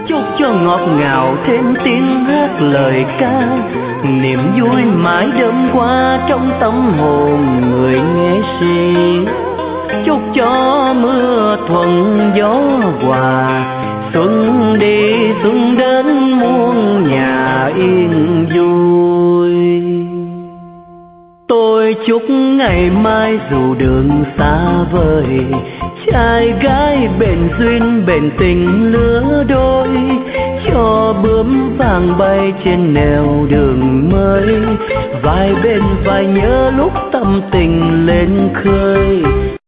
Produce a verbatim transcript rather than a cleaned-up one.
chúc cho ngọt ngào thêm tiếng hát lời ca, niềm vui mãi đơm qua trong tâm hồn người nghệ sĩ. Chúc cho mưa thuận gió hòa, xuân đi xuân đến muôn nhà yên vui. Tôi chúc ngày mai dù đường xa vời, trai gái bền duyên bền tình lứa đôi, cho bướm vàng bay trên nẻo đường mới, vai bên vai nhớ lúc tâm tình lên khơi.